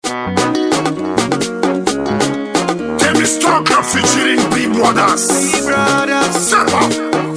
Tell me Stronger featuring B-Brothers. Step up.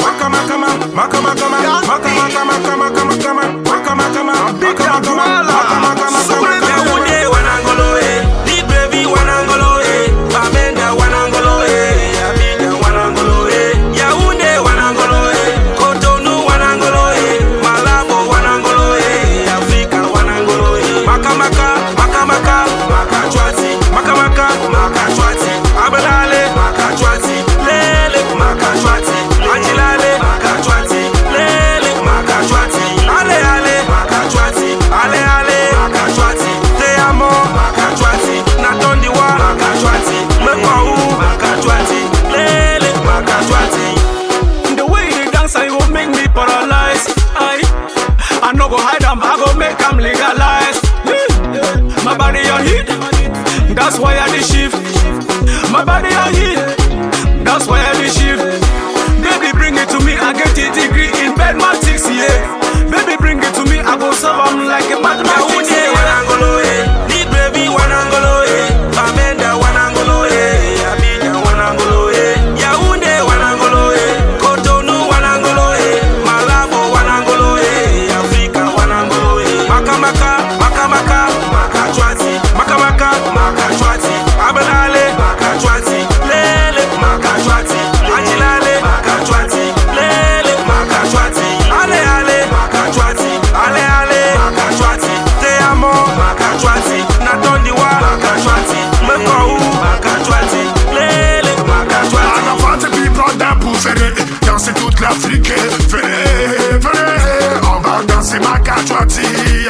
I no go hide them, I go make them legalize. My body on heat, that's why I dey shift. My body on heat, that's why I dey shift. Baby bring it to me, I get a degree in mathematics, yeah. Baby bring it to me, I go serve them like a mathematics, yeah. Need baby wanangolo, Amanda wanangolo, Abida wanangolo, Yaounde wanangolo, Cotonou wanangolo, Malabo wanangolo, Africa wanangolo, Makamaka, Makachwati, Makachwati, Abalale, Makachwati, Lele, Makachwati, Anjilale, Makachwati, Lele, Makachwati, Ale, Makachwati, Ale, Makachwati, Te amo, Makachwati, Natondiwa, Makachwati, Mekou, Makachwati, Lele, Makachwati. On a vendu B-Brothers pour faire danser toute l'Afrique. Venez, on va danser Makachwati.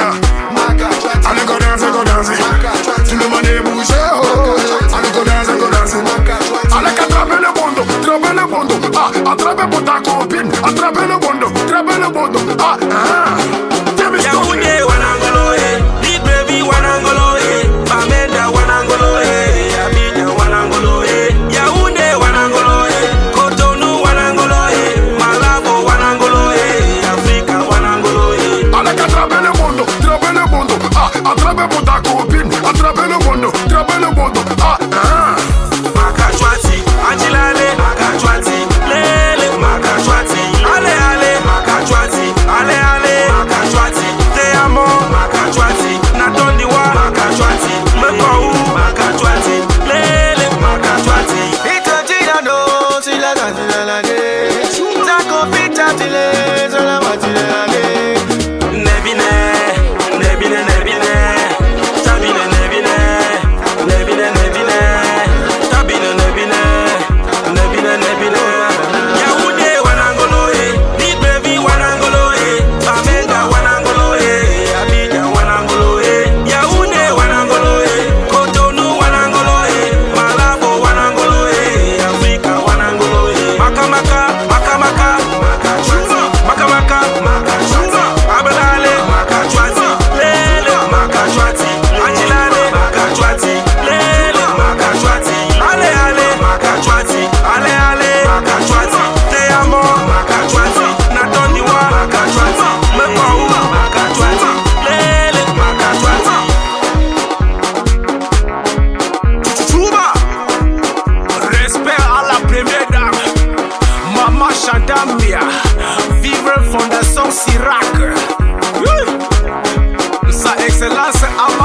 Allez, go danser. Tout le monde est bougé, oh. Allez, go danser. Allez, attrapez le bondo. Ah, attrapez pour ta copine. Attrapez le bondo. Ah. Tell me Stronger. Yaounde wanangolo, Need baby wanangolo, Amanda wanangolo, Abida wanangolo, Yaounde wanangolo, Cotonou wanangolo, Malabo wanangolo, Africa wanangolo. Allez, attrapez le bondo. Ah, attrapez pour ta copine. Attrapez le bondo. Ah. Makachwati, Anjilale, Makachwati, Lele, Makachwati, Ale, Makachwati, Ale, Makachwati, Te amo, Makachwati, Natondiwa, Makachwati, Mekou, Makachwati, Lele, Makachwati. Itajina no, sila tanzilale, Tako pita tile, salama tile. Nebine, Tabine nebine, Tabine. Yaounde wanangolo, Need baby wanangolo, Amanda wanangolo, Abida wanangolo, Yaounde wanangolo, Cotonou wanangolo, Malabo wanangolo, Africa wanangolo. Makamaka, Abalale, Makachwati, Lele, Makachwati, Anjilale, Makachwati, Lele, Makachwati, Ale, Makachwati, Makachwati, Te amo, Makachwati, Natondiwa, Makachwati, Mekou, Makachwati, Lele, Makachwati. Touba, respect à la première dame, Maman Chantamia, vivre fondation Sirac. Sa excellence